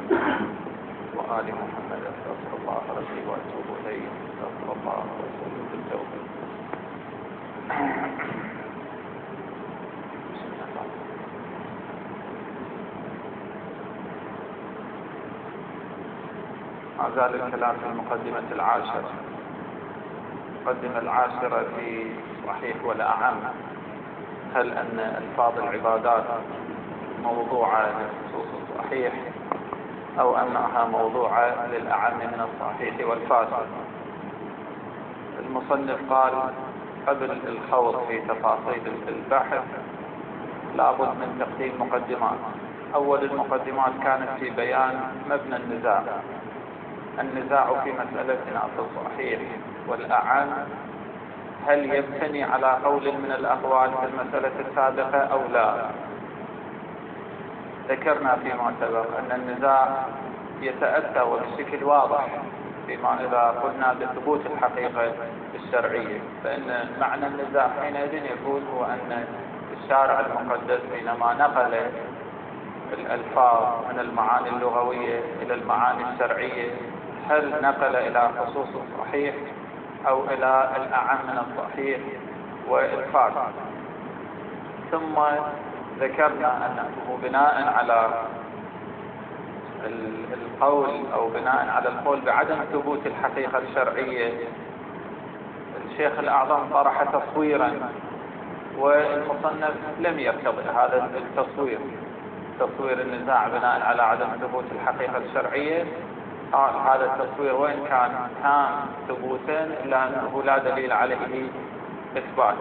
وآل محمد. أستغفر الله ربي وأتوب إليه. أستغفر الله وأتوب بالتوبة. ما زال الكلام في المقدمة العاشرة. المقدمة العاشرة في صحيح والأعم. هل أن ألفاظ العبادات موضوعة لخصوص الصحيح أو أنها موضوعة للأعم من الصحيح والفاسد؟ المصنف قال قبل الخوض في تفاصيل البحث لابد من تقديم مقدمات. أول المقدمات كانت في بيان مبنى النزاع. النزاع في مسألتنا في الصحيح والأعم هل يبتني على قول من الأقوال في المسألة السابقة أو لا؟ ذكرنا فيما سبق أن النزاع يتأتى وبشكل واضح فيما إذا قلنا بثبوت الحقيقة الشرعية، فإن معنى النزاع حينئذ يكون هو أن الشارع المقدس حينما نقل الألفاظ من المعاني اللغوية إلى المعاني الشرعية هل نقل إلى خصوص الصحيح أو إلى الأعم من الصحيح والفاسد. ثم ذكرنا أنه بناء على القول أو بناء على القول بعدم ثبوت الحقيقة الشرعية الشيخ الأعظم طرح تصويرا، والمصنف لم يرتضي هذا التصوير، تصوير النزاع بناء على عدم ثبوت الحقيقة الشرعية. قال هذا التصوير وإن كان تام ثبوتا إلا أنه لا دليل عليه إثبات،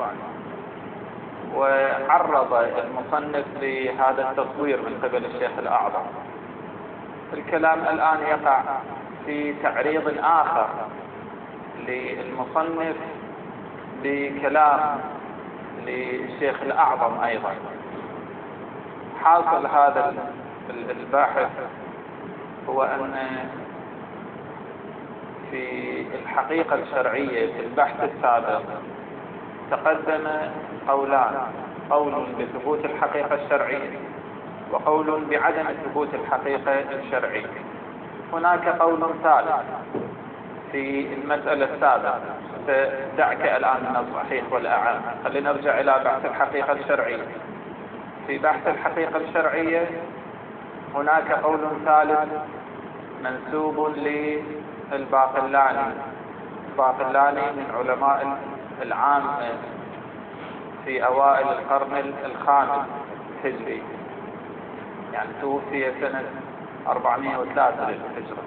وعرض المصنف بهذا التصوير من قبل الشيخ الأعظم. الكلام الآن يقع في تعريض آخر للمصنف بكلام للشيخ الأعظم أيضا. حاصل هذا الباحث هو أن في الحقيقة الشرعية في البحث السابق تقدم قولان، قول بثبوت الحقيقة الشرعية وقول بعدم ثبوت الحقيقة الشرعية. هناك قول ثالث في المسألة السابقة. دعك الآن من الصحيح والأعم، خلينا نرجع إلى بحث الحقيقة الشرعية. في بحث الحقيقة الشرعية هناك قول ثالث منسوب للباقلاني. الباقلاني من علماء العام في أوائل القرن الخامس الهجري، يعني توفي سنة 403 للهجرة.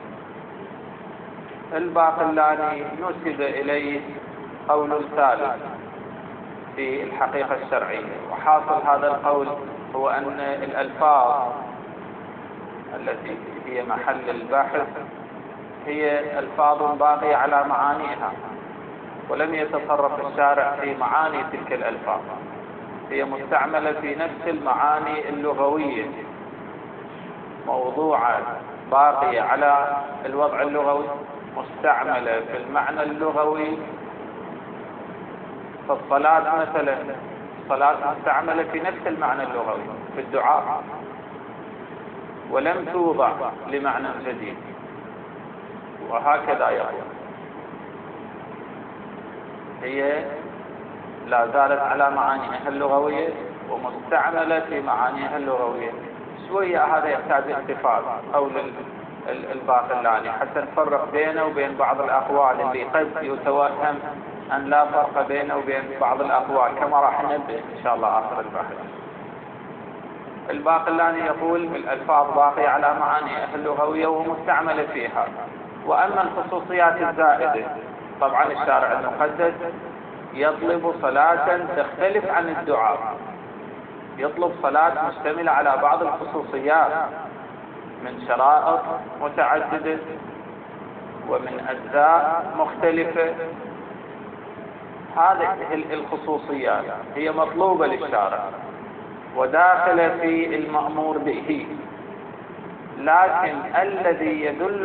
الباقلاني نسب إليه قول ثالث في الحقيقة الشرعية، وحاصل هذا القول هو أن الألفاظ التي هي محل البحث هي ألفاظ باقية على معانيها، ولم يتصرف الشارع في معاني تلك الألفاظ، هي مستعملة في نفس المعاني اللغوية، موضوعة باقية على الوضع اللغوي، مستعملة في المعنى اللغوي. فالصلاة مثلا، الصلاة مستعملة في نفس المعنى اللغوي في الدعاء، ولم توضع لمعنى جديد، وهكذا يقول. هي لا زالت على معانيها اللغوية ومستعملة في معانيها اللغوية. شوية هذا يحتاج احتفاظ أو الباقلاني حتى نفرق بينه وبين بعض الأقوال اللي قد يتوهم أن لا فرق بينه وبين بعض الأقوال، كما راح ننبه إن شاء الله آخر البحث. الباقلاني يقول الألفاظ باقية على معانيها اللغوية ومستعملة فيها، وأما الخصوصيات الزائدة طبعا الشارع المقدس يطلب صلاة تختلف عن الدعاء، يطلب صلاة مشتملة على بعض الخصوصيات من شرائط متعددة ومن أجزاء مختلفة. هذه الخصوصيات هي مطلوبة للشارع وداخلة في المأمور به، لكن الذي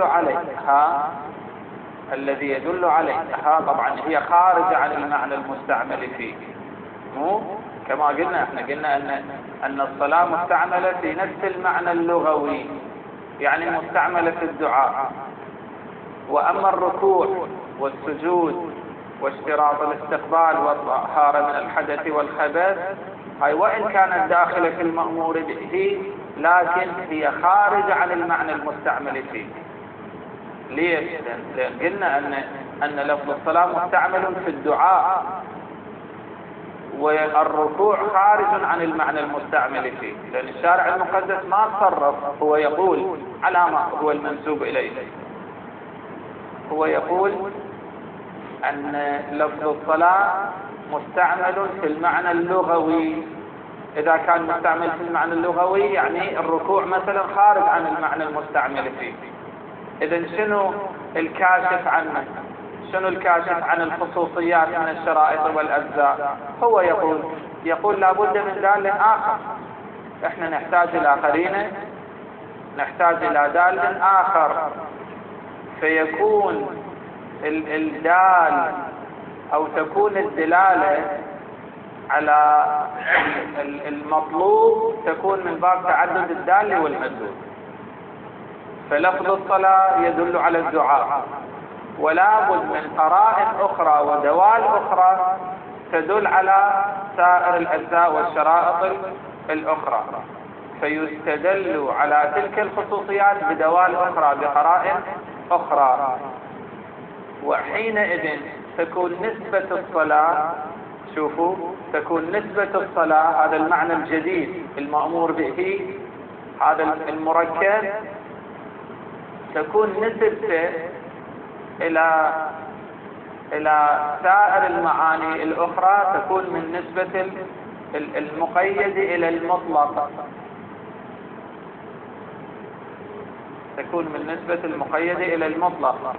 يدل عليها طبعا هي خارجة عن المعنى المستعمل فيه. مو كما قلنا، احنا قلنا ان الصلاة مستعملة في نفس المعنى اللغوي، يعني مستعملة في الدعاء. وأما الركوع والسجود واشتراط الاستقبال والطهارة من الحدث والخبث، هاي وإن كانت داخلة في المأمور به لكن هي خارجة عن المعنى المستعمل فيه. ليش؟ لأن قلنا أن لفظ الصلاة مستعمل في الدعاء، والركوع خارج عن المعنى المستعمل فيه، لأن الشارع المقدس ما تصرف، هو يقول على ما هو المنسوب إليه، هو يقول أن لفظ الصلاة مستعمل في المعنى اللغوي. إذا كان مستعمل في المعنى اللغوي يعني الركوع مثلا خارج عن المعنى المستعمل فيه. إذن شنو الكاشف عنه؟ شنو الكاشف عن الخصوصيات من الشرائط والأجزاء؟ هو يقول لابد من دال آخر. إحنا نحتاج إلى قرينة، نحتاج إلى دال آخر، فيكون الدال أو تكون الدلالة على المطلوب تكون من باب تعدد الدال والمدلول. فلفظ الصلاة يدل على الدعاء، ولا بد من قرائن أخرى ودوال أخرى تدل على سائر الأجزاء والشرائط الأخرى، فيستدل على تلك الخصوصيات بدوال أخرى بقرائن أخرى. وحينئذ تكون نسبة الصلاة، شوفوا، تكون نسبة الصلاة، هذا المعنى الجديد المأمور به، هذا المركب، تكون نسبته إلى سائر المعاني الأخرى تكون من نسبة المقيد إلى المطلق، تكون من نسبة المقيد إلى المطلق.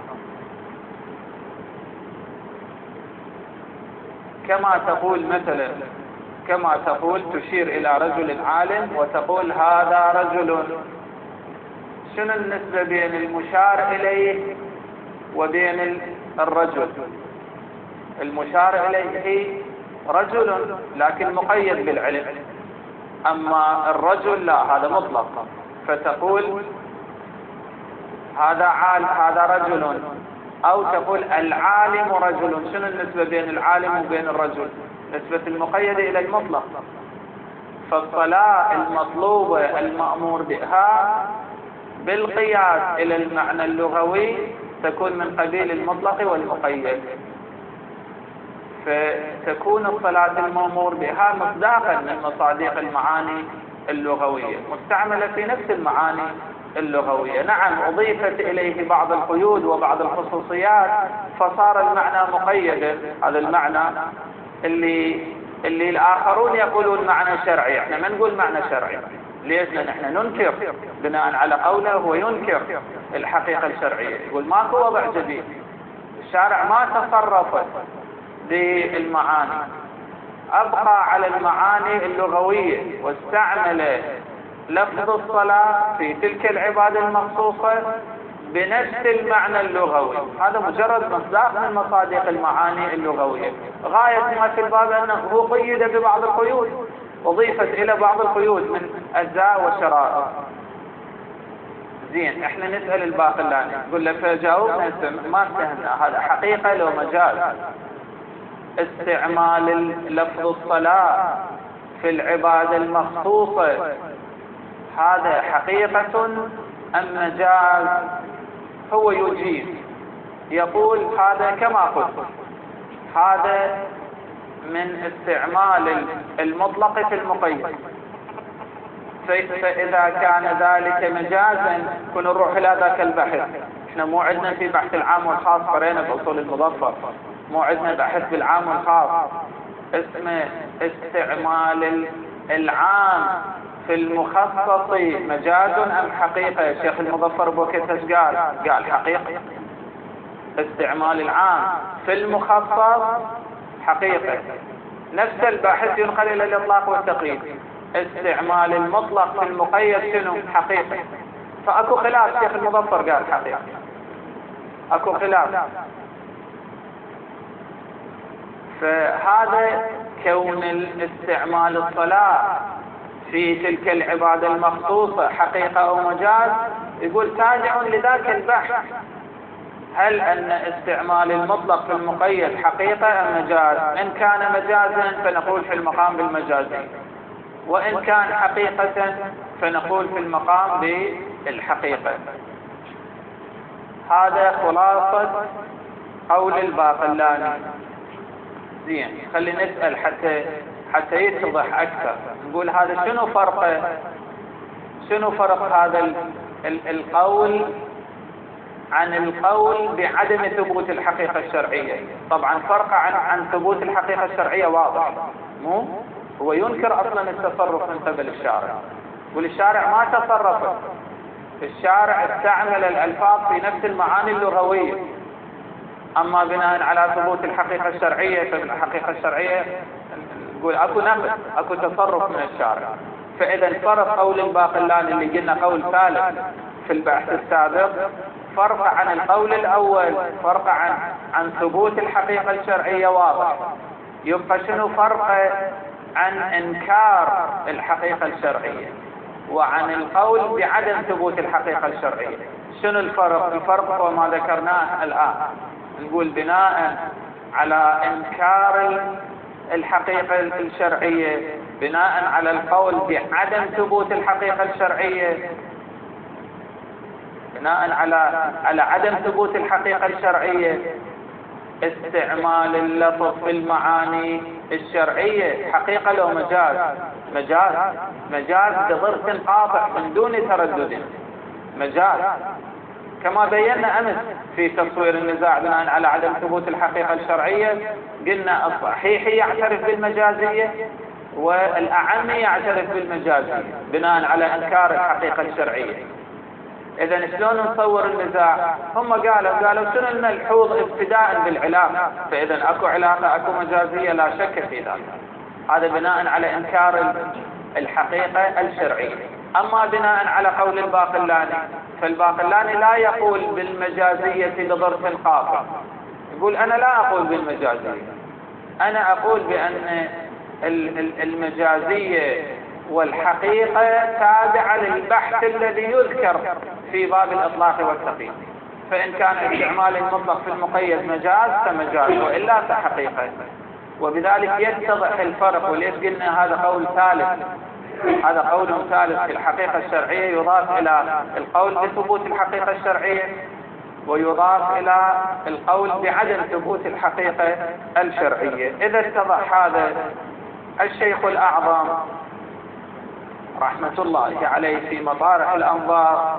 كما تقول مثلا، كما تقول تشير إلى رجل عالم وتقول هذا رجل، شنو النسبة بين المشار إليه وبين الرجل؟ المشار إليه رجل لكن مقيد بالعلم، أما الرجل لا، هذا مطلق، فتقول هذا رجل، أو تقول العالم رجل. شنو النسبة بين العالم وبين الرجل؟ نسبة المقيد إلى المطلق. فالصلاة المطلوبة المأمور بها بالقياس إلى المعنى اللغوي تكون من قبيل المطلق والمقيد، فتكون الصلاة المأمور بها مصداقا من مصادق المعاني اللغوية، مستعملة في نفس المعاني اللغوية. نعم أضيفت إليه بعض القيود وبعض الخصوصيات فصار المعنى مقيدا، هذا المعنى اللي الآخرون يقولون معنى شرعي، احنا ما نقول معنى شرعي. ليش؟ لأن احنا ننكر بناء على قوله، هو ينكر الحقيقة الشرعية، يقول ماكو وضع جديد، الشارع ما تصرف بالمعاني، أبقى على المعاني اللغوية واستعمل لفظ الصلاة في تلك العبادة المخصوصة بنفس المعنى اللغوي. هذا مجرد مصداق من مصادق المعاني اللغوية. غاية ما في الباب أنه قيد ببعض القيود، أضيفت إلى بعض القيود من أجزاء وشرائط. زين، احنا نسأل الباقلاني، نقول له فجاوبنا ما استهمنا، هذا حقيقة لو مجاز؟ استعمال لفظ الصلاة في العبادة المخصوصة هذا حقيقة أم مجاز؟ هو يجيب يقول هذا كما قلت، هذا من استعمال المطلق في المقيد، فإذا كان ذلك مجازا كن نروح إلى ذاك البحث. احنا مو عندنا في بحث العام والخاص، قرينا في أصول المظفر، مو عندنا بحث بالعام والخاص اسمه استعمال العام في المخصص مجاز أم حقيقة؟ الشيخ المظفر بوكيتش قال حقيقة. استعمال العام في المخصص حقيقة. نفس الباحث ينقل إلى الإطلاق والتقييد. استعمال المطلق في المقيد شنو؟ حقيقة. فأكو خلاف، الشيخ المظفر قال حقيقة، أكو خلاف. فهذا كون الاستعمال الصلاة في تلك العبادة المخصوصة حقيقة أو مجاز، يقول تابع لذاك البحث، هل أن استعمال المطلق في المقيد حقيقة أم مجاز؟ إن كان مجازا فنقول في المقام بالمجازي، وإن كان حقيقة فنقول في المقام بالحقيقة. هذا خلاصة قول الباقلاني. زين، خلي نسأل حتى يتضح أكثر. نقول هذا شنو فرق هذا القول عن القول بعدم ثبوت الحقيقة الشرعية؟ طبعا فرق عن ثبوت الحقيقة الشرعية واضح، مو هو ينكر أصلا التصرف من قبل الشارع، والشارع ما تصرف، الشارع استعمل الألفاظ في نفس المعاني اللغوية. أما بناء على ثبوت الحقيقة الشرعية، فالحقيقة الشرعية نقول أكو نقل، أكو تصرف من الشارع. فإذا فرق قول الباقلاني اللي قلنا قول ثالث في البحث السابق، فرق عن القول الأول، فرق عن ثبوت الحقيقة الشرعية واضح. يبقى شنو فرق عن إنكار الحقيقة الشرعية وعن القول بعدم ثبوت الحقيقة الشرعية؟ شنو الفرق؟ الفرق هو ما ذكرناه الآن. نقول بناء على إنكار الحقيقة الشرعية، بناء على القول بعدم ثبوت الحقيقة الشرعية، بناء على عدم ثبوت الحقيقة الشرعية، استعمال اللفظ في المعاني الشرعية حقيقة لو مجاز؟ مجاز بضرب قاطع من دون تردد، مجاز كما بينا أمس في تصوير النزاع بناء على عدم ثبوت الحقيقة الشرعية. قلنا الصحيح يعترف بالمجازية والأعم يعترف بالمجازية بناء على إنكار الحقيقة الشرعية. إذا شلون نصور النزاع؟ هم قالوا شنو الملحوظ ابتداء بالعلاقة، فإذا أكو علاقة أكو مجازية لا شك في ذلك. هذا بناء على إنكار الحقيقة الشرعية. أما بناء على قول الباقلاني، فالباقلاني لا يقول بالمجازية بظرف قاطع، يقول أنا لا أقول بالمجازية، أنا أقول بأن المجازية والحقيقة تابعة للبحث الذي يذكر في باب الإطلاق والتقييد. فإن كان استعمال المطلق في المقيد مجاز فمجاز، وإلا فحقيقة. وبذلك يتضح الفرق. وليش قلنا هذا قول ثالث؟ هذا قول ثالث في الحقيقة الشرعية يضاف إلى القول بثبوت الحقيقة الشرعية، ويضاف إلى القول بعدم ثبوت الحقيقة الشرعية. إذا اتضح هذا، الشيخ الأعظم رحمة الله عليه في مطارح الأنظار،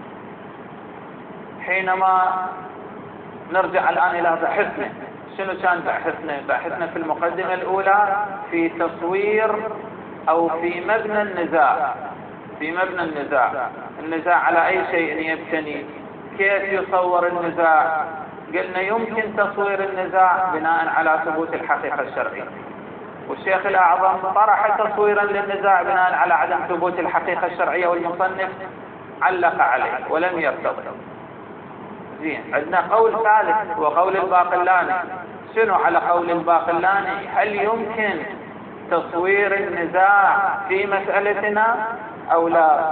حينما نرجع الآن إلى بحثنا، شنو كان بحثنا؟ بحثنا في المقدمة الأولى في تصوير أو في مبنى النزاع، في مبنى النزاع على أي شيء يبتني، كيف يصور النزاع؟ قلنا يمكن تصوير النزاع بناء على ثبوت الحقيقة الشرعية، والشيخ الأعظم طرح تصويرا للنزاع بناء على عدم ثبوت الحقيقة الشرعية، والمصنف علق عليه ولم يرتضي. زين، عندنا قول ثالث وقول الباقلاني. شنو على قول الباقلاني؟ هل يمكن تصوير النزاع في مسألتنا أو لا؟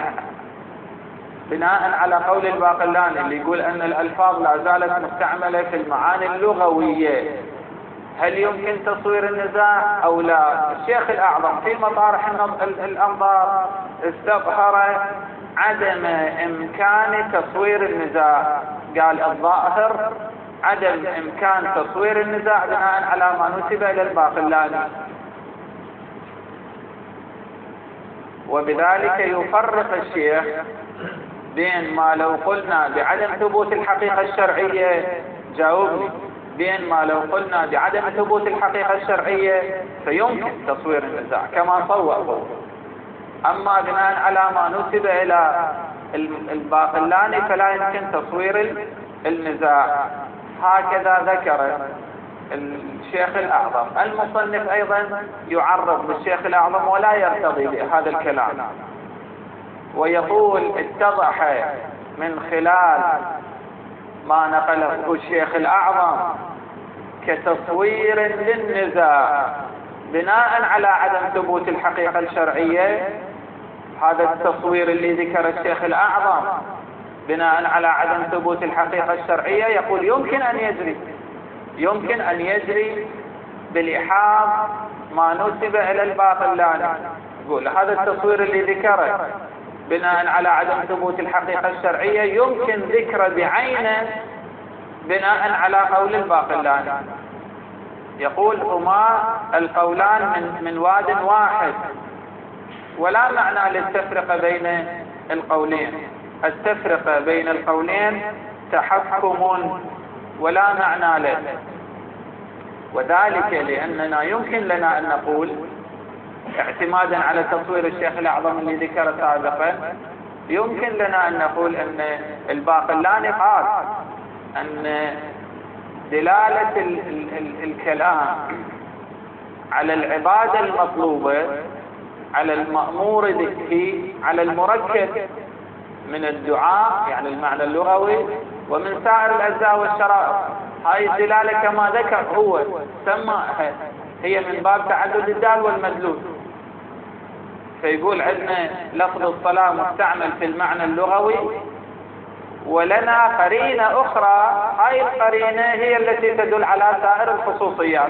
بناء على قول الباقلاني اللي يقول أن الألفاظ لا زالت مستعملة في المعاني اللغوية، هل يمكن تصوير النزاع أو لا؟ الشيخ الأعظم في مطارح الأنظار استظهر عدم إمكان تصوير النزاع. قال الظاهر عدم إمكان تصوير النزاع بناء على ما نسب إلى الباقلاني، وبذلك يفرق الشيخ بين ما لو قلنا بعدم ثبوت الحقيقة الشرعية، جاوبني، بين ما لو قلنا بعدم ثبوت الحقيقة الشرعية فيمكن تصوير النزاع كما صور، أما بناء على ما نسب إلى الباقلاني فلا يمكن تصوير النزاع. هكذا ذكر الشيخ الأعظم. المصنف أيضا يعرض بالشيخ الأعظم ولا يرتضي بهذا الكلام، ويقول اتضح من خلال ما نقله الشيخ الأعظم كتصوير للنزاع بناء على عدم ثبوت الحقيقة الشرعية، هذا التصوير اللي ذكر الشيخ الأعظم بناء على عدم ثبوت الحقيقة الشرعية، يقول يمكن أن يجري بلحاظ ما نسب إلى الباقلاني. يقول هذا التصوير اللي ذكره بناء على عدم ثبوت الحقيقة الشرعية يمكن ذكره بعينه بناء على قول الباقلاني. يقول هما القولان من واد واحد، ولا معنى للتفرقة بين القولين. التفرقة بين القولين تحكم ولا معنى له، وذلك لأننا يمكن لنا أن نقول اعتمادا على تصوير الشيخ الأعظم اللي ذكر سابقا، يمكن لنا أن نقول أن الباقلاني قال أن دلالة الكلام على العبادة المطلوبة، على المأمور به، على المركب من الدعاء يعني المعنى اللغوي ومن سائر الأجزاء والشرائط، هاي الدلالة كما ذكر هو سماها هي من باب تعدد الدال والمدلول. فيقول عندنا لفظ الصلاة مستعمل في المعنى اللغوي، ولنا قرينة أخرى، هاي القرينة هي التي تدل على سائر الخصوصيات،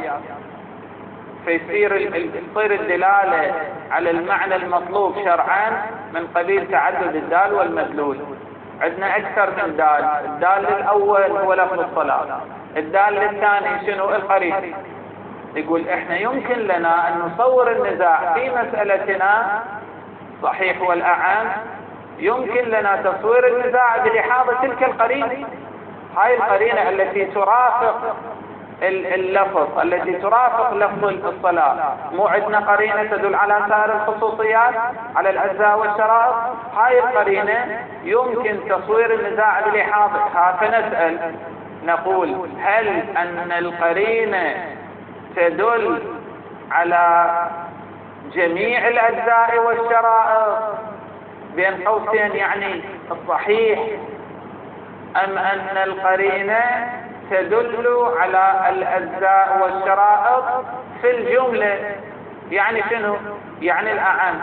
فيصير الدلالة على المعنى المطلوب شرعا من قبيل تعدد الدال والمدلول. عندنا أكثر من دال، الدال الأول هو لفظ الصلاة، الدال الثاني شنو؟ القرين. يقول احنا يمكن لنا أن نصور النزاع في مسألتنا صحيح والأعم، يمكن لنا تصوير النزاع بلحاظ تلك القرينة، هاي القرينة التي ترافق اللفظ، التي ترافق لفظ الصلاة. مو عندنا قرينة تدل على سائر الخصوصيات على الأجزاء والشرائط، هاي القرينة يمكن تصوير النزاع بلحاظها. فنسأل نقول هل أن القرينة تدل على جميع الأجزاء والشرائط بين قوسين يعني الصحيح، أم أن القرينة تدل على الأجزاء والشرائط في الجملة يعني شنو؟ يعني الأعم.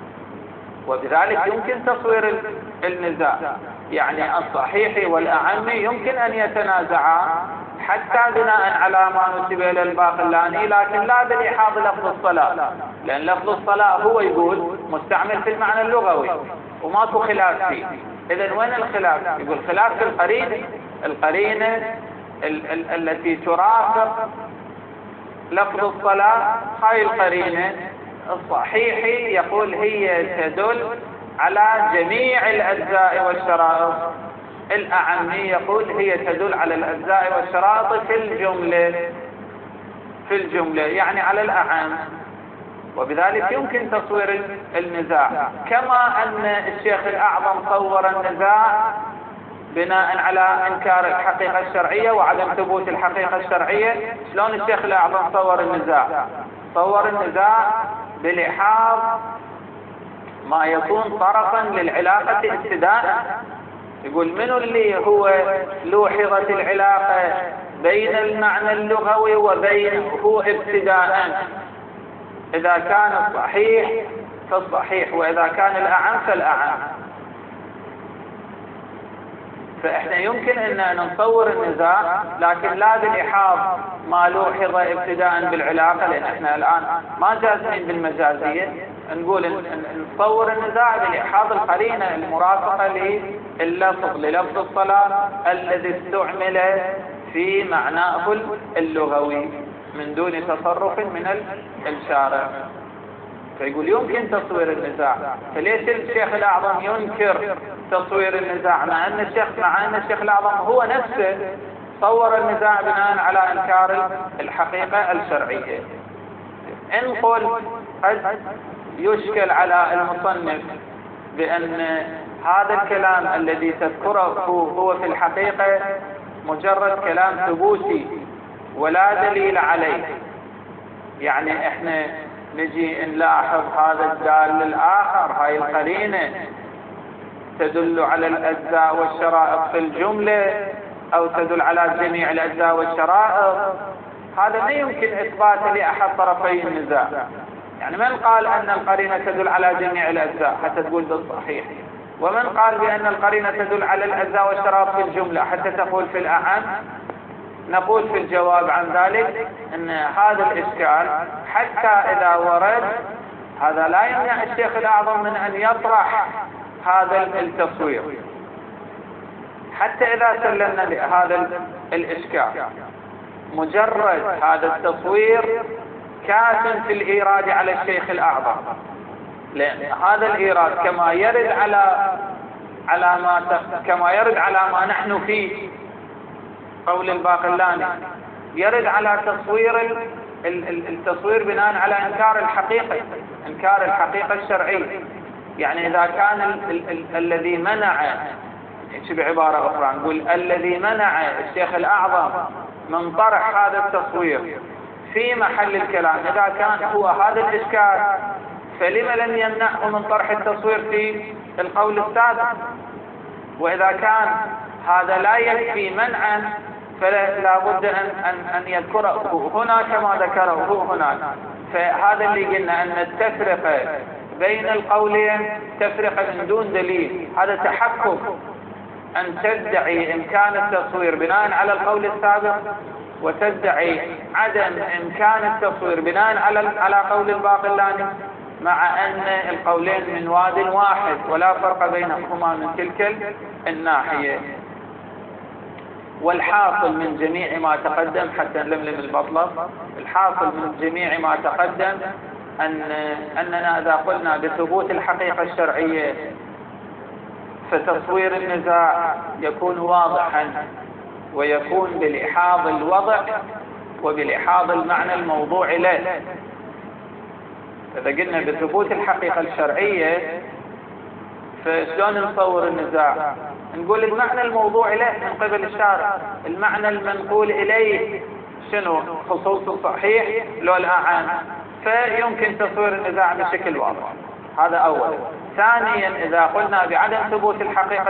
وبذلك يمكن تصوير النزاع، يعني الصحيح والأعم يمكن أن يتنازعا حتى بناء على ما نسب إلى الباقلاني، لكن لا بلحاظ لفظ الصلاة، لأن لفظ الصلاة هو يقول مستعمل في المعنى اللغوي وماكو خلاف فيه. إذن وين الخلاف؟ يقول خلاف في القرينة التي ترافق لفظ الصلاة، هاي القرينة الصحيح يقول هي تدل على جميع الأجزاء والشرائط، الأعمي يقول هي تدل على الأجزاء والشرائط في الجملة يعني على الأعم. وبذلك يمكن تصوير النزاع، كما أن الشيخ الأعظم صور النزاع بناء على إنكار الحقيقة الشرعية وعدم ثبوت الحقيقة الشرعية. شلون الشيخ الأعظم صور النزاع؟ صور النزاع بلحاظ ما يكون طرفا للعلاقة ابتداء. يقول منو اللي هو لوحظت العلاقة بين المعنى اللغوي وبينه ابتداء؟ إذا كان الصحيح فالصحيح، وإذا كان الأعم فالأعم. فإحنا يمكن أن نصور النزاع لكن لا بلحاظ ما لوحظ ابتداء بالعلاقة، لأن إحنا الآن ما جازمين بالمجازية، نقول نصور النزاع بلحاظ القرينة المرافقة لللفظ للفظ الصلاة الذي استعمل في معناه اللغوي من دون تصرف من الشارع. فيقول يمكن تصوير النزاع. فليش الشيخ الأعظم ينكر تصوير النزاع مع أن الشيخ الأعظم هو نفسه صور النزاع بناء على إنكار الحقيقة الشرعية؟ انقل قد يشكل على المصنف بأن هذا الكلام الذي تذكره هو في الحقيقة مجرد كلام ثبوتي ولا دليل عليه. يعني احنا نجي نلاحظ هذا الدال الآخر، هاي القرينة تدل على الأجزاء والشرائط في الجملة أو تدل على جميع الأجزاء والشرائط، هذا ما يمكن إثباته لأحد طرفي النزاع. يعني من قال أن القرينة تدل على جميع الأجزاء حتى تقول بالصحيح، ومن قال بأن القرينة تدل على الأجزاء والشرائط في الجملة حتى تقول في الأعم؟ نقول في الجواب عن ذلك أن هذا الإشكال حتى إذا ورد هذا لا يمنع الشيخ الأعظم من أن يطرح هذا التصوير. حتى إذا سلمنا لهذا الإشكال مجرد هذا التصوير كاف في الإيراد على الشيخ الأعظم، لأن هذا الإيراد كما يرد على ما نحن فيه قول الباقلاني يرد على التصوير بناء على إنكار الحقيقة الشرعية. يعني إذا كان الذي منع، بعبارة أخرى نقول الذي منع الشيخ الأعظم من طرح هذا التصوير في محل الكلام إذا كان هو هذا الإشكال، فلما لم يمنعه من طرح التصوير في القول السابق؟ وإذا كان هذا لا يكفي منعا فلا بد أن يذكره هنا كما ذكره هناك. فهذا اللي قلنا أن التفرقة بين القولين تفرقة من دون دليل، هذا تحكم أن تدعي إمكان التصوير بناء على القول السابق وتدعي عدم إمكان التصوير بناء على قول الباقلاني، مع أن القولين من واد واحد ولا فرق بينهما من تلك الناحية. والحاصل من جميع ما تقدم حتى نلملم المطلب، الحاصل من جميع ما تقدم أننا إذا قلنا بثبوت الحقيقة الشرعية فتصوير النزاع يكون واضحا ويكون بلحاظ الوضع وبلحاظ المعنى الموضوع له. إذا قلنا بثبوت الحقيقة الشرعية فشلون نصور النزاع؟ نقول المعنى الموضوع له من قبل الشارع، المعنى المنقول إليه شنو؟ خصوص الصحيح لو الأعان، فيمكن تصوير النزاع بشكل واضح. هذا أولا. ثانيا إذا قلنا بعدم ثبوت الحقيقة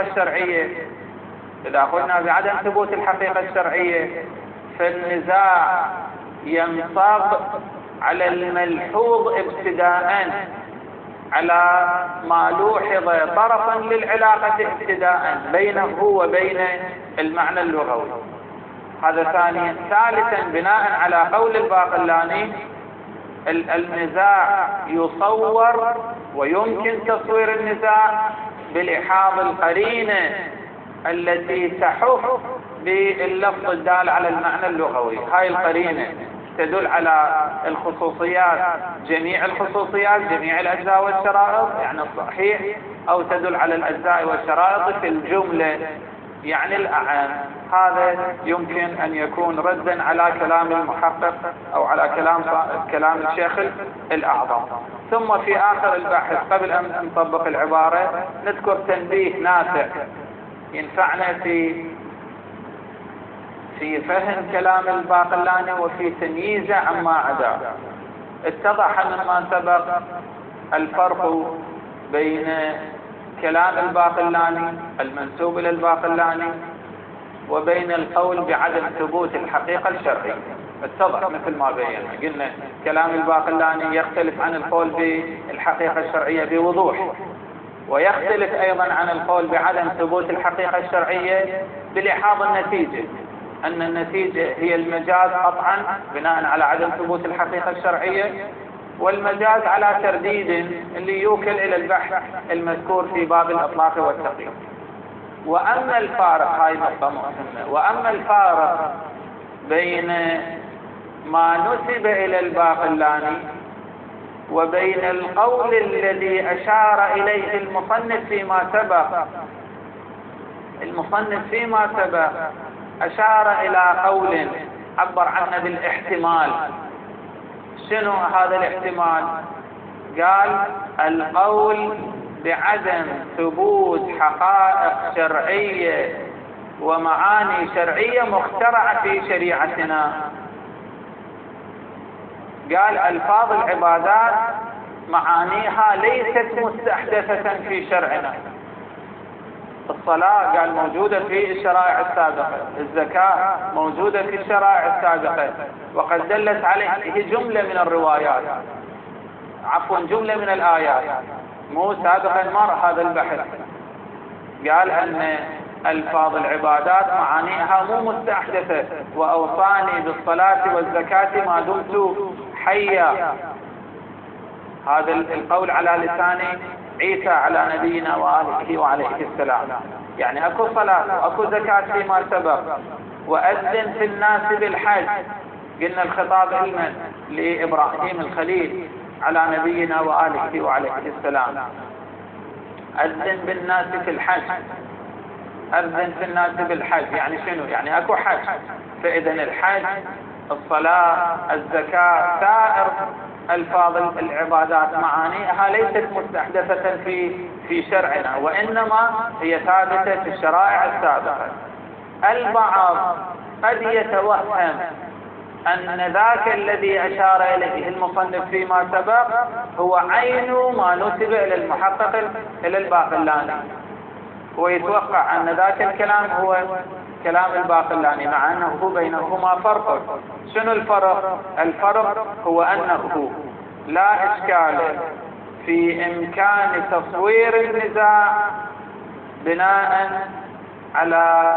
الشرعية فالنزاع ينصب على الملحوظ ابتداء، على ما لوحظ طرفا للعلاقة ابتداء بينه وبين المعنى اللغوي. هذا ثانيا. ثالثا بناء على قول الباقلاني النزاع يصور ويمكن تصوير النزاع بلحاظ القرينة التي تحف باللفظ الدال على المعنى اللغوي. هاي القرينة تدل على الخصوصيات، جميع الخصوصيات، جميع الأجزاء والشرائط يعني الصحيح، أو تدل على الأجزاء والشرائط في الجملة يعني الأعم. هذا يمكن أن يكون ردا على كلام المحقق أو على كلام الشيخ الأعظم. ثم في آخر البحث قبل أن نطبق العبارة نذكر تنبيه نافع ينفعنا في فهم كلام الباقلاني وفي تمييزه عما عداه. اتضح مما سبق الفرق بين كلام الباقلاني المنسوب إلى الباقلاني وبين القول بعدم ثبوت الحقيقة الشرعية. اتضح مثل ما بينا، قلنا كلام الباقلاني يختلف عن القول بالحقيقة الشرعية بوضوح، ويختلف أيضا عن القول بعدم ثبوت الحقيقة الشرعية بلحاظ النتيجة، أن النتيجة هي المجاز قطعا بناء على عدم ثبوت الحقيقة الشرعية، والمجاز على ترديد اللي يوكل إلى البحث المذكور في باب الإطلاق والتقييد. وأما الفارق، هاي نقطة مهمة، وأما الفارق بين ما نسب إلى الباقلاني وبين القول الذي أشار إليه المصنف فيما سبق أشار إلى قول عبر عنه بالاحتمال. شنو هذا الاحتمال؟ قال القول بعدم ثبوت حقائق شرعية ومعاني شرعية مخترعة في شريعتنا. قال ألفاظ الصلاة قال موجودة في الشرائع السابقة، الزكاة موجودة في الشرائع السابقة، وقد دلت عليه جملة من الروايات، عفوا جملة من الآيات، مو سابقا مر هذا البحث. قال أن ألفاظ العبادات معانيها مو مستحدثة، وأوصاني بالصلاة والزكاة ما دمت حيا. هذا القول على لسان عيسى على نبينا وآله وعليه السلام. يعني أكو صلاة وأكو زكاة فيما سبق، وأذن في الناس بالحج. قلنا الخطاب علما لإبراهيم الخليل على نبينا وآله وعليه السلام. أذن بالناس في الحج، أذن في الناس بالحج يعني شنو؟ يعني أكو حج، فإذا الحج، الصلاة، الزكاة، سائر ألفاظ العبادات معانيها ليست مستحدثة في شرعنا، وإنما هي ثابتة في الشرائع السابقة. البعض قد يتوهم أن ذاك الذي أشار إليه المصنف فيما سبق هو عين ما نسب إلى المحقق إلى الباقلاني، ويتوقع أن ذاك الكلام هو كلام الباقلاني، مع أنه بينهما فرق. شنو الفرق؟ الفرق هو أنه لا إشكال في إمكان تصوير النزاع بناء على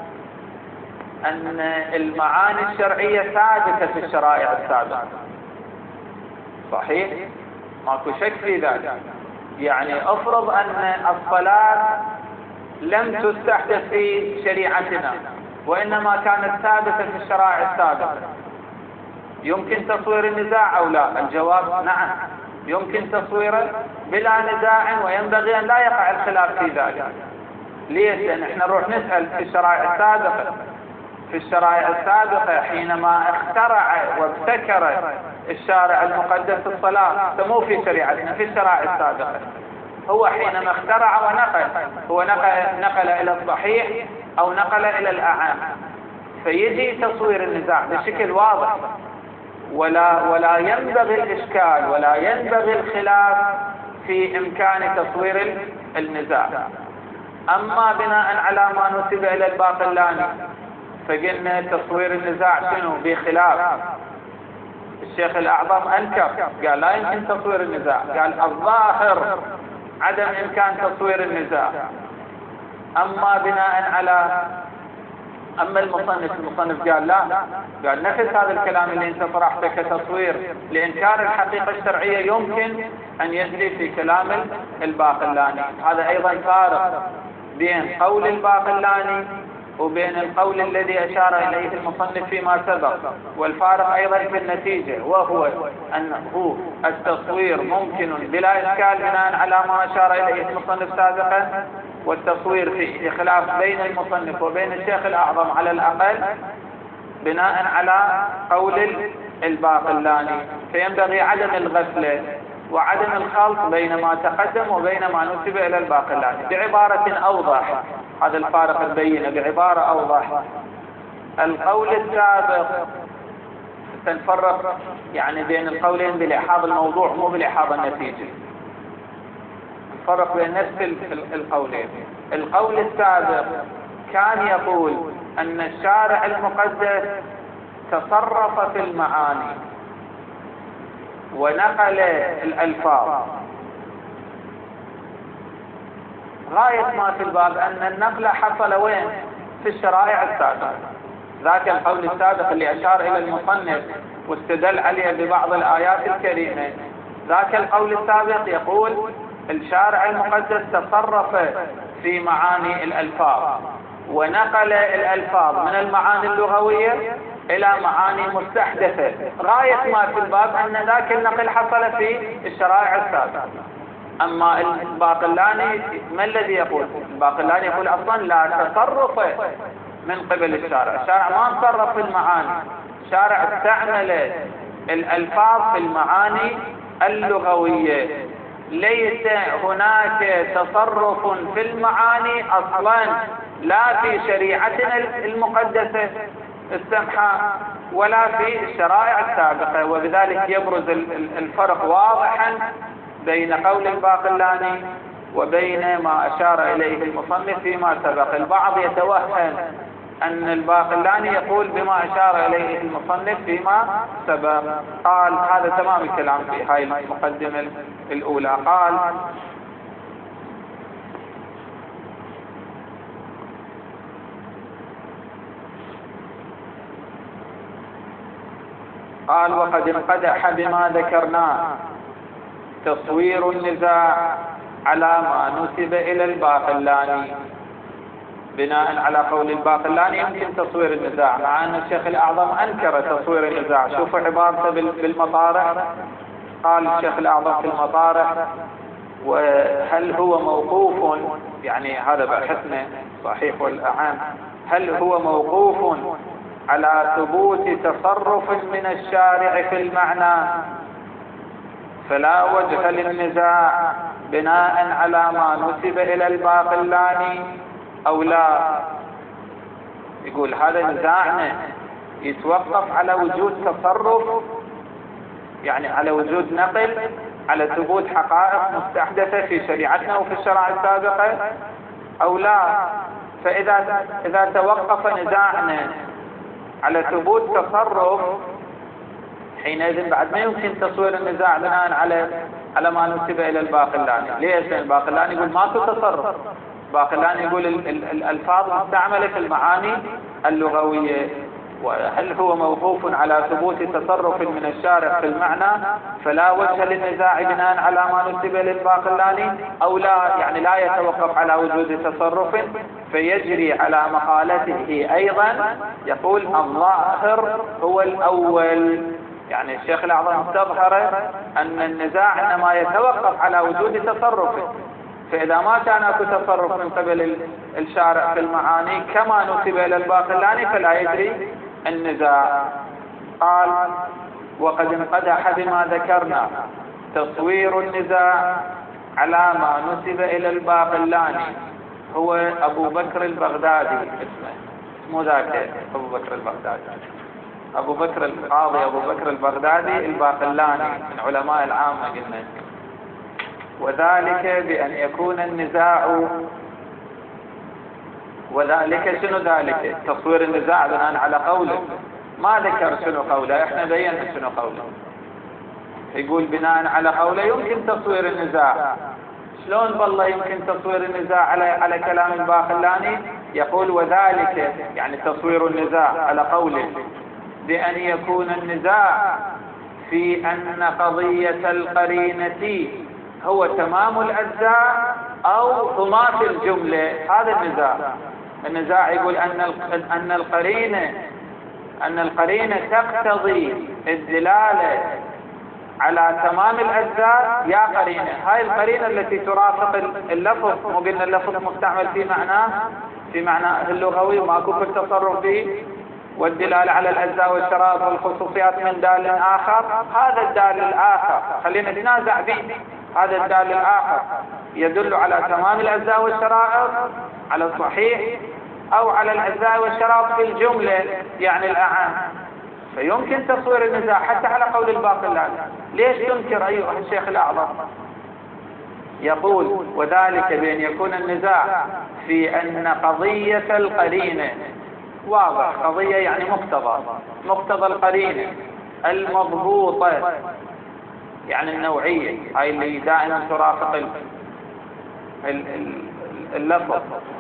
أن المعاني الشرعية ثابتة في الشرائع السابقة. صحيح؟ ماكو شك في ذلك. يعني أفرض أن الصلاة لم تستحدث في شريعتنا، وإنما كانت ثابتة في الشرائع السابقة، يمكن تصوير النزاع أو لا؟ الجواب نعم، يمكن تصويره بلا نزاع، وينبغي أن لا يقع الخلاف في ذلك. ليش؟ لأن احنا نروح نسأل في الشرائع السابقة. في الشرائع السابقة حينما اخترع وابتكر الشارع المقدس الصلاة، مو في شريعتنا، في الشرائع السابقة، هو حينما اخترع ونقل، هو نقل إلى الصحيح أو نقل إلى الأعم، فيجي تصوير النزاع بشكل واضح، ولا ينبغي الإشكال ولا ينبغي الخلاف في إمكان تصوير النزاع. أما بناء على ما نسب إلى الباقلاني فقلنا تصوير النزاع شنو؟ بخلاف. الشيخ الأعظم أنكر، قال لا يمكن تصوير النزاع، قال الظاهر عدم إمكان تصوير النزاع. أما بناء على المصنف قال لا، قال نفس هذا الكلام اللي انت طرحته كتصوير لإنكار الحقيقة الشرعية يمكن أن يجري في كلام الباقلاني. هذا أيضا فارق بين قول الباقلاني وبين القول الذي أشار إليه المصنف فيما سبق، والفارق أيضا في النتيجة، وهو أنه التصوير ممكن بلا إشكال بناء على ما أشار إليه المصنف سابقا، والتصوير فيه خلاف بين المصنف وبين الشيخ الأعظم على الأقل بناء على قول الباقلاني. فينبغي عدم الغفلة وعدم الخلط بين ما تقدم وبين ما نسب إلى الباقلاني. بعبارة أوضح، هذا الفارق البين بعبارة أوضح، القول السابق تنفرق يعني بين القولين بلحاظ الموضوع مو بلحاظ النتيجة، الفرق بين نفس القولين. القول السابق كان يقول أن الشارع المقدس تصرف في المعاني ونقل الألفاظ. غاية ما في الباب أن النقل حصل وين؟ في الشرائع السابقة. ذاك القول السابق اللي أشار إلى المصنف واستدل عليه ببعض الآيات الكريمة، ذاك القول السابق يقول الشارع المقدس تصرف في معاني الألفاظ ونقل الألفاظ من المعاني اللغوية إلى معاني مستحدثة. غاية ما في الباب أن ذاك النقل حصل في الشرائع السابقة. أما الباقلاني ما الذي يقول؟ الباقلاني يقول أصلا لا تصرف من قبل الشارع، الشارع ما تصرف في المعاني، الشارع استعمل الألفاظ في المعاني اللغوية، ليس هناك تصرف في المعاني أصلا لا في شريعتنا المقدسة السمحة ولا في الشرائع السابقة. وبذلك يبرز الفرق واضحا بين قول الباقلاني وبين ما أشار إليه المصنف فيما سبق. البعض يتوهم أن الباقلاني يقول بما أشار إليه المصنف فيما سبق. قال هذا تمام الكلام في هاي المقدمة الأولى. قال وقد انقدح بما ذكرناه تصوير النزاع على ما نسب إلى الباقلاني. بناء على قول الباقلاني يمكن تصوير النزاع، مع أن الشيخ الأعظم أنكر تصوير النزاع. شوفوا عبارته بالمطارح. قال الشيخ الأعظم في المطارح: وهل هو موقوف، يعني هذا بحثنا صحيح والأعام، هل هو موقوف على ثبوت تصرف من الشارع في المعنى فلا وجه للنزاع بناء على ما نسب إلى الباقلاني أو لا. يقول هذا نزاعنا يتوقف على وجود تصرف، يعني على وجود نقل، على ثبوت حقائق مستحدثة في شريعتنا وفي الشرائع السابقة أو لا. فإذا توقف نزاعنا على ثبوت تصرف حينئذ بعد ما يمكن تصوير النزاع بناء على ما نسب إلى الباقلاني. ليش؟ الباقلاني يقول ماكو تصرف. الباقلاني يقول الألفاظ مستعملة في المعاني اللغوية. وهل هو موقوف على ثبوت تصرف من الشارع في المعنى فلا وجه للنزاع بناء على ما نسب للباقلاني أو لا، يعني لا يتوقف على وجود تصرف فيجري على مقالته أيضا. يقول الظاهر هو الأول، يعني الشيخ الأعظم استظهر أن النزاع إنما يتوقف على وجود تصرف، فإذا ما كان هناك تصرف من قبل الشارع في المعاني كما نسب إلى الباقلاني فلا يجري النزاع. قال وقد انقدح بما ذكرنا تصوير النزاع على ما نسب إلى الباقلاني. هو أبو بكر البغدادي، اسمه ذاك أبو بكر البغدادي، أبو بكر القاضي أبو بكر البغدادي الباقلاني من علماء العامة قلنا. وذلك بأن يكون النزاع، وذلك شنو ذلك؟ تصوير النزاع بناء على قوله، ما ذكر شنو قوله، احنا بينا شنو قوله. يقول بناء على قوله يمكن تصوير النزاع. شلون بالله يمكن تصوير النزاع على كلام الباقلاني؟ يقول وذلك يعني تصوير النزاع على قوله بأن يكون النزاع في أن قضية القرينة هو تمام الأجزاء أو ثمات الجملة. هذا النزاع يقول أن القرينة تقتضي الدلالة على تمام الأجزاء. يا قرينة، هاي القرينة التي ترافق اللفظ، مو قلنا اللفظ مستعمل في معناه اللغوي ماكو في التصرف به، والدلالة على الأجزاء والشرائط والخصوصيات من دال آخر. هذا الدال الآخر خلينا نتنازع به، هذا الدال الآخر يدل على تمام الأجزاء والشرائط على الصحيح أو على الأجزاء والشرائط في الجملة يعني الأعام. فيمكن تصوير النزاع حتى على قول الباقلاني. ليش تنكر أيها الشيخ الأعظم؟ يقول وذلك بأن يكون النزاع في أن قضية القرينة، واضح قضية يعني مقتضى القرينة المضبوطة، يعني النوعية، هاي اللي دائما ترافق اللفظ،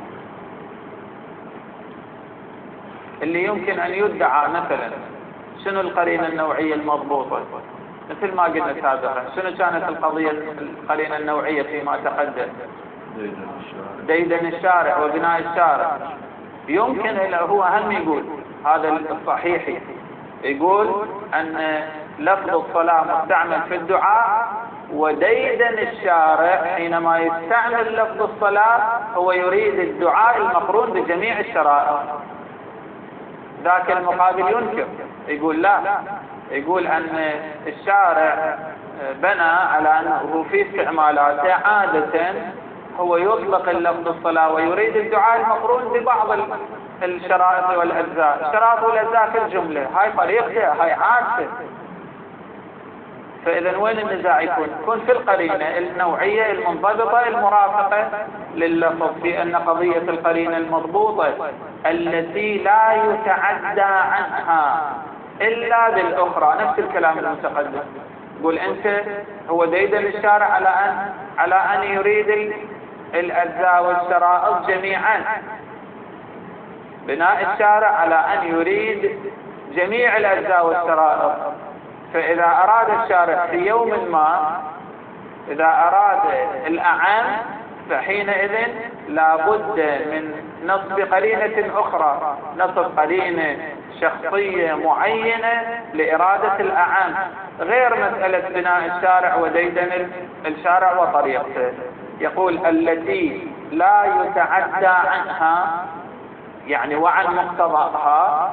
اللي يمكن أن يدعى مثلا شنو القرينة النوعية المضبوطة. مثل ما قلنا سابقا، شنو كانت القرينة النوعية فيما تقدم؟ ديدن الشارع وبناء الشارع. يمكن هو هم يقول هذا الصحيحي، يقول أن لفظ الصلاة مستعمل في الدعاء، وديدن الشارع حينما يستعمل لفظ الصلاة هو يريد الدعاء المقرون بجميع الشرائع. ذاك المقابل ينكر، يقول لا، يقول أن الشارع بنى على أنه في استعمالاته عادة هو يطلق اللفظ الصلاة ويريد الدعاء المقرون ببعض الشرائط والأجزاء. الشرائط والأجزاء في الجملة، هاي طريقته، هاي عادته. فإذا وين النزاع يكون في القرينة النوعية المنضبطة المرافقة لللفظ، في أن قضية القرينة المضبوطة التي لا يتعدى عنها إلا بالأخرى. نفس الكلام المتقدم. قل أنت هو ديدن الشارع على أن يريد الأجزاء والشرائط جميعا، بناء الشارع على أن يريد جميع الأجزاء والشرائط. فإذا أراد الشارع في يوم ما، إذا أراد الأعم، فحينئذ لا بد من نصب قرينة أخرى، نصب قرينة شخصية معينة لإرادة الأعم، غير مسألة بناء الشارع وديدن الشارع وطريقته. يقول التي لا يتعدى عنها، يعني وعن مقتضاها،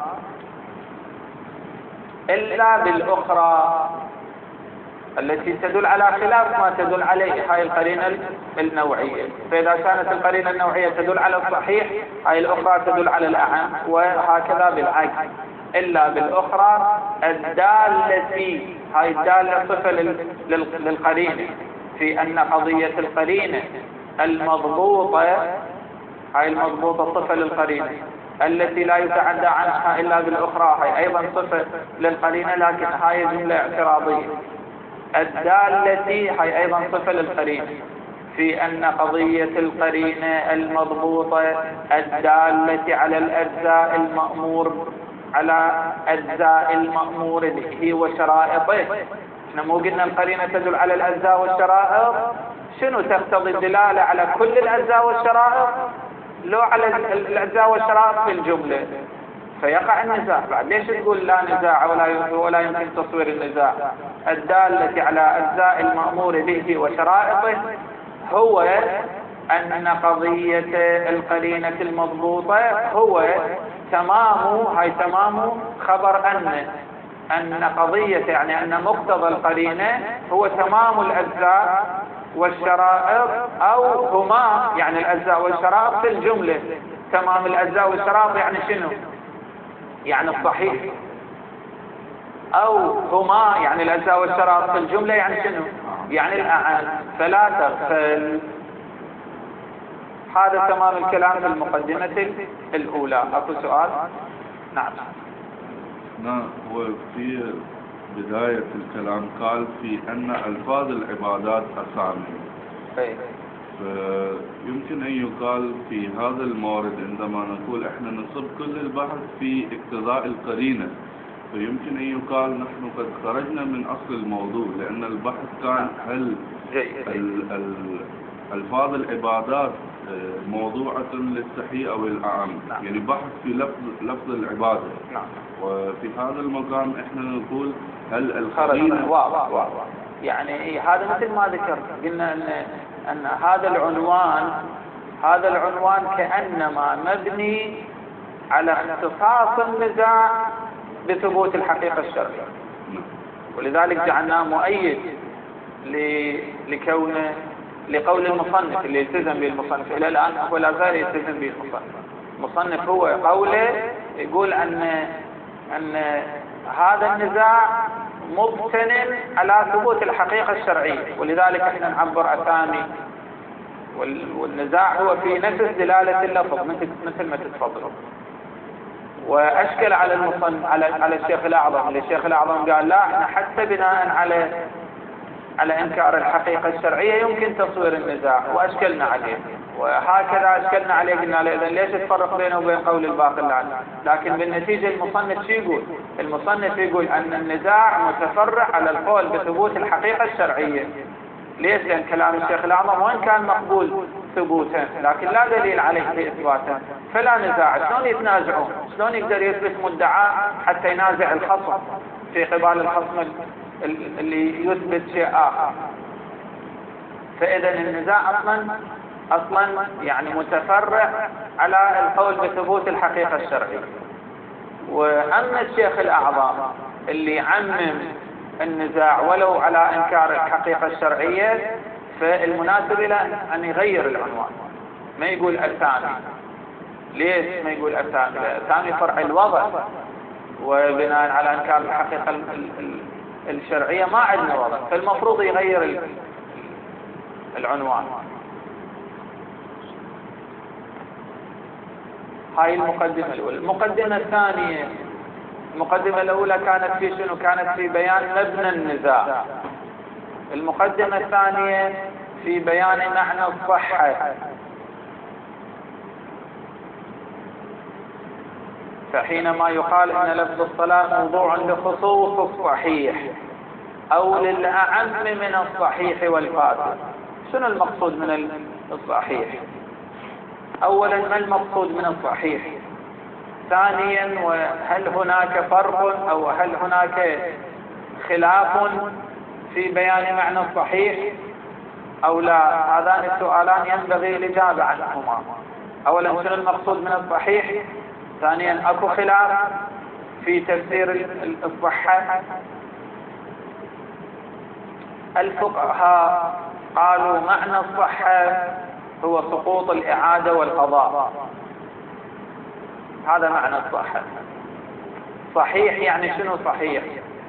إلا بالأخرى التي تدل على خلاف ما تدل عليه، هاي القرينة النوعية. فإذا كانت القرينة النوعية تدل على الصحيح، هاي الأخرى تدل على الأعم، وهكذا بالعكس. إلا بالأخرى الدالة، هاي الدالة صفة للقرينة، في أن قضية القرينة المضبوطة، هاي المضبوطة صفة للقرينة التي لا يتعدى عنها إلا بالأخرى، هاي أيضا صفة للقرينة، لكن هاي جملة اعتراضية. الدالة هاي أيضا صفة للقرينة، في أن قضية القرينة المضبوطة الدالة على الأجزاء المأمور، على أجزاء المأمور به وشرائطه. احنا مو قلنا القرينة تدل على الأجزاء والشرائط؟ شنو تقتضي الدلالة على كل الأجزاء والشرائط لو على الأجزاء والشرائط في الجملة؟ فيقع النزاع. بعد ليش تقول لا نزاع ولا يمكن تصوير النزاع؟ الدالة على أجزاء المأمور به وشرائطه هو أن قضية القرينة المضبوطة هو تمام خبر أن قضية، يعني أن مقتضى القرينة هو تمام الأجزاء والشرائط، أو هما، يعني الأجزاء والشرائط في الجملة. تمام الأجزاء والشرائط يعني شنو؟ يعني الصحيح. أو هما يعني الأجزاء والشرائط في الجملة يعني شنو؟ يعني الأعم. فلا تغفل. هذا تمام الكلام في المقدمة الأولى. أكو سؤال؟ نعم. هو في بداية الكلام قال في أن ألفاظ العبادات أسامي. فيمكن أن يقال في هذا المورد عندما نقول إحنا نصب كل البحث في اقتضاء القرينة، فيمكن أن يقال نحن قد خرجنا من أصل الموضوع، لأن البحث كان هل ألفاظ العبادات موضوعة للصحيح أو الأعم. يعني بحث في لفظ العبادة. وفي هذا المقام إحنا نقول هل القرينة واضح. يعني هذا مثل ما ذكرت، قلنا أن هذا العنوان كأنما مبني على اختصاص النزاع بثبوت الحقيقة الشرعية، ولذلك جعلناه مؤيد لقول المصنف اللي يلتزم به المصنف إلى الآن، هو لا زال يلتزم به المصنف هو قوله يقول أن هذا النزاع مبتن على ثبوت الحقيقة الشرعية، ولذلك احنا نعبر أسامي، والنزاع هو في نفس دلالة اللفظ مثل ما تتفضلوا. وأشكل على المصنف على الشيخ الأعظم. الشيخ الأعظم قال لا، احنا حتى بناء على إنكار الحقيقة الشرعية يمكن تصوير النزاع، وأشكلنا عليه، وهكذا أشكلنا عليه. قلنا له إذن ليش تفرق بينه وبين قول الباقلاني؟ لكن بالنتيجة المصنف شو يقول؟ المصنف يقول أن النزاع متفرع على القول بثبوت الحقيقة الشرعية. ليش؟ لأن كلام الشيخ الأعظم وإن كان مقبول ثبوتا لكن لا دليل عليه في إثباته، فلا نزاع. شلون يتنازعون؟ شلون يقدر يثبت مدعاء حتى ينازع الخصم في قبال الخصم اللي يثبت شيء آخر؟ فإذا النزاع أصلا يعني متفرع على القول بثبوت الحقيقة الشرعية. وأما الشيخ الأعظم اللي عمم النزاع ولو على إنكار الحقيقة الشرعية، فالمناسب له أن يغير العنوان، ما يقول أسامي. ليش ما يقول أسامي؟ أسامي فرع الوضع، وبناء على إنكار الحقيقة الشرعية ما عندنا وضع، فالمفروض يغير العنوان. هاي المقدمة الأولى. المقدمة الثانية، المقدمة الأولى كانت في شنو؟ كانت في بيان مبنى النزاع. المقدمة الثانية في بيان معنى الصحة. فحينما يقال إن لفظ الصلاة موضوع لخصوص الصحيح أو للأعم من الصحيح والفاسد، شنو المقصود من الصحيح؟ أولا ما المقصود من الصحيح؟ ثانيا وهل هناك فرق أو هل هناك خلاف في بيان معنى الصحيح أو لا؟ هذان السؤالان ينبغي الإجابة عنهما. أولا شنو المقصود من الصحيح؟ ثانيا أكو خلاف في تفسير الصحة. الفقهاء قالوا معنى الصحة هو سقوط الإعادة والقضاء، هذا معنى الصحة. صحيح يعني شنو صحيح؟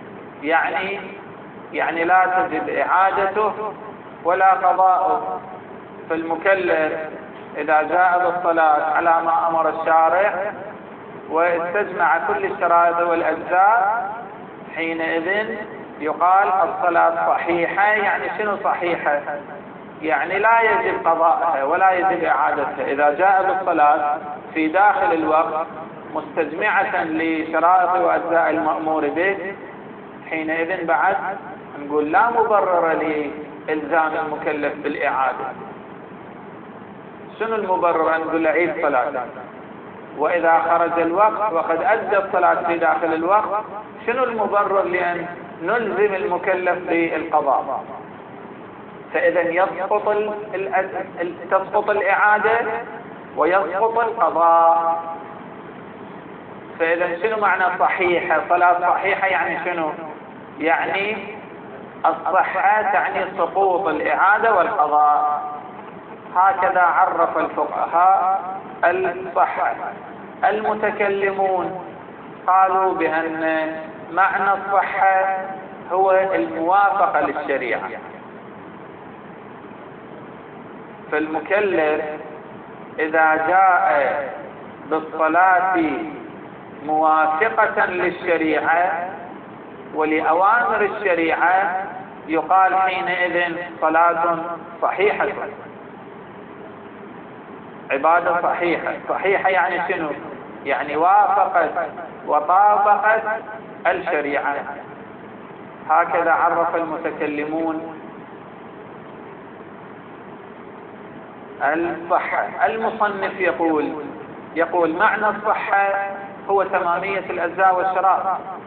يعني لا تجب إعادته ولا قضاؤه. فالمكلف إذا جاء بالصلاة على ما أمر الشارع واستجمع كل الشرائط والأجزاء، حينئذ يقال الصلاة صحيحة. يعني شنو صحيحة؟ يعني لا يجب قضاءها ولا يجب إعادتها. إذا جاء بالصلاة في داخل الوقت مستجمعة لشرائط وأجزاء المأمور به، حينئذ بعد نقول لا مبرر لإلزام المكلف بالإعادة. شنو المبرر؟ نقول عيد صلاة. وإذا خرج الوقت وقد أدى الصلاة في داخل الوقت، شنو المبرر لأن نلزم المكلف بالقضاء؟ فإذا تسقط الإعادة ويسقط القضاء. فإذا شنو معنى صحيحة؟ صلاة صحيحة يعني شنو؟ يعني الصحة تعني سقوط الإعادة والقضاء. هكذا عرف الفقهاء الصحة. المتكلمون قالوا بأن معنى الصحة هو الموافقة للشريعة. فالمكلف إذا جاء بالصلاة موافقة للشريعة ولأوامر الشريعة يقال حينئذ صلاة صحيحة، عبادة صحيحة. صحيحة يعني شنو؟ يعني وافقت وطابقت الشريعة. هكذا عرف المتكلمون الصحة. المصنف يقول معنى الصحة هو تمامية الأجزاء والشرائط.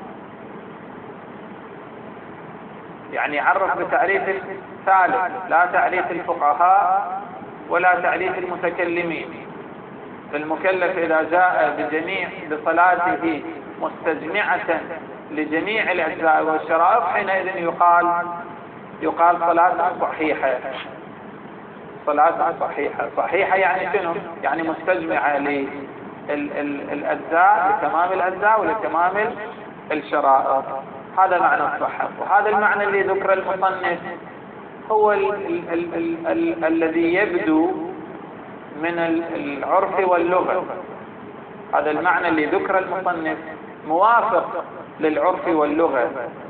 يعني عرف بتعريف ثالث، لا تعريف الفقهاء ولا تعريف المتكلمين. فالمكلف إذا جاء بصلاته مستجمعة لجميع الأجزاء والشرائط، حينئذ يقال صلاة صحيحة. صلاة صحيحة. صحيحة يعني شنو؟ يعني مستجمعة للأجزاء، لتمام الأجزاء ولتمام الشرائط. هذا معنى الصحة. وهذا المعنى اللي ذكر المصنف هو الذي يبدو من العرف واللغة. هذا المعنى اللي ذكر المصنف موافق للعرف واللغة.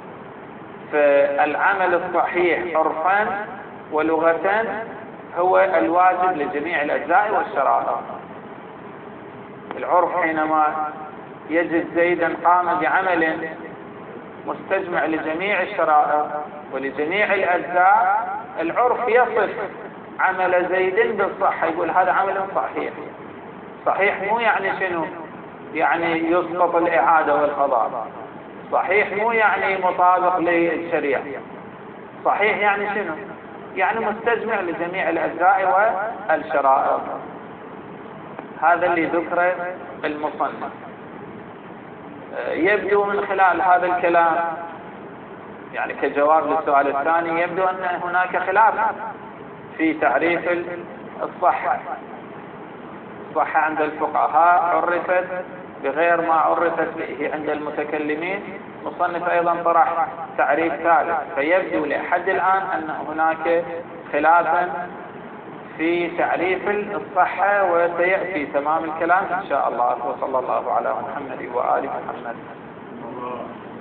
فالعمل الصحيح عرفا ولغة هو الواجب لجميع الأجزاء والشرائط. العرف حينما يجد زيدا قام بعمل مستجمع لجميع الشرائط ولجميع الأجزاء، العرف يصف عمل زيد بالصحة، يقول هذا عمل صحيح. صحيح مو يعني شنو؟ يعني يسقط الإعادة والقضاء. صحيح مو يعني مطابق للشريعة. صحيح يعني شنو؟ يعني مستجمع لجميع الأجزاء والشرائط. هذا اللي ذكره المصنف. يبدو من خلال هذا الكلام، يعني كجواب للسؤال الثاني، يبدو أن هناك خلاف في تعريف الصحة. الصحة عند الفقهاء عرفت بغير ما عرفت به عند المتكلمين. مصنف أيضا طرح تعريف ثالث، فيبدو لحد الآن أن هناك خلافا في تعريف الصحة، وسيأتي تمام الكلام إن شاء الله. وصلى الله على محمد وآل محمد.